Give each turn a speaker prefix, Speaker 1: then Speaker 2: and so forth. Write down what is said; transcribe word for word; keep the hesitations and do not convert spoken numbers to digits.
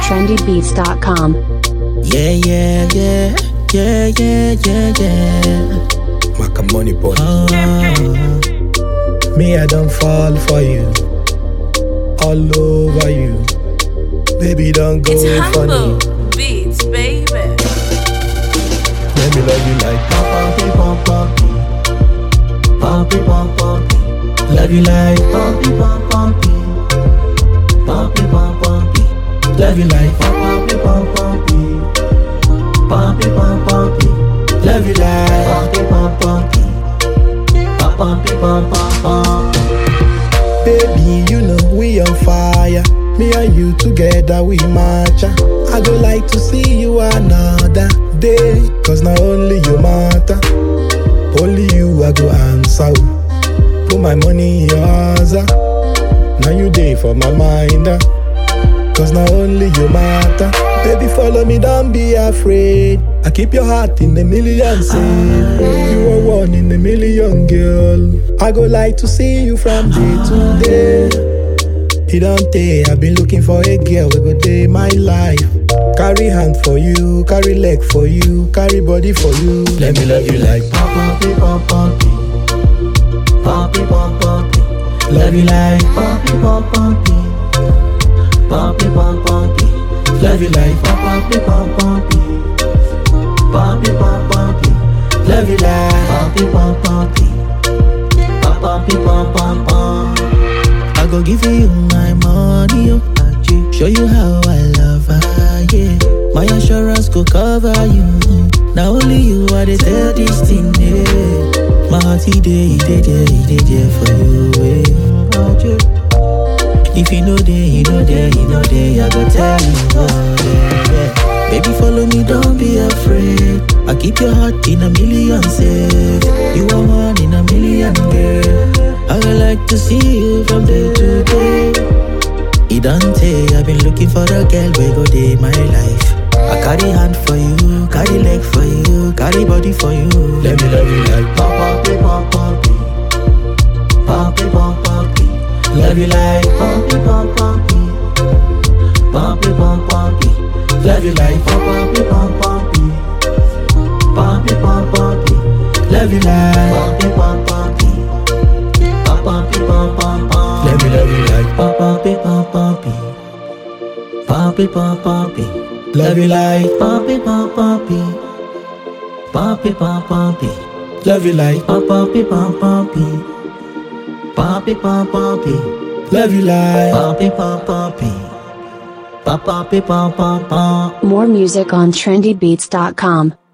Speaker 1: trendy beats dot com.
Speaker 2: Yeah, yeah, yeah, yeah, yeah, yeah, yeah.
Speaker 3: Maca money boy.
Speaker 2: Oh,
Speaker 3: Me, I don't fall for you. All over you. Baby, don't go
Speaker 4: It's
Speaker 3: funny.
Speaker 4: humble beats, baby.
Speaker 3: Let me love you like
Speaker 2: pumpy, pumpy, pumpy, pumpy. Love you like pumpy, pumpy, pumpy, pumpy. Love you like pumpy, pumpy, pumpy, pumpy. Love you like pumpy, pumpy, pumpy, pumpy.
Speaker 3: baby, you know we on fire. Me and you together we match. I go like to see you another day, cause not only you matter, only you I go answer. Put my money in yours. Now you day for my mind, cause not only you matter. Baby, follow me, don't be afraid. I keep your heart in a million safe. You are one in a million, girl. I go like to see you from day to day. It don't take, I've been looking for a girl we go day my life. Carry hand for you, carry leg for you, carry body for you. Let me love you like
Speaker 2: pumpy, pumpy, pumpy, pumpy. Love you like pumpy, pumpy, pumpy, pumpy. Love you like pumpy, pumpy, pumpy, pumpy. Love you like pumpy, pumpy, pumpy, pumpy. I go give you my money, oh, show you how I love her, yeah. My assurance go cover you. Now only you are the tell this thing, yeah. My heart he dey, he dey there, he dey there for you, yeah. If you know there, you know there, you know there, I go tell you, oh, yeah, yeah. Baby, follow me, don't be afraid. I keep your heart in a million safe. You are one in a million, girl. I would like to see you from day to day. It don't take, I've been looking for a girl where go day my life. I carry hand for you, carry leg for you, carry body for you.
Speaker 3: let me love you like
Speaker 2: pumpy, pumpy, pumpy, pumpy. Love you like pumpy, pumpy, pumpy, pumpy. Love you like pumpy, pumpy, pumpy, pumpy. Love you like pumpy, pumpy, pumpy, pumpy.
Speaker 3: Let me love you like
Speaker 2: pumpy, pumpy, pumpy, pumpy. Love you like pumpy, pumpy, pumpy, pumpy.
Speaker 3: Love you like
Speaker 2: Pumpy, pumpy, pumpy, pumpy.
Speaker 3: Love you like
Speaker 2: Pumpy, pumpy, pumpy, pumpy.
Speaker 1: More music on trendy beats dot com.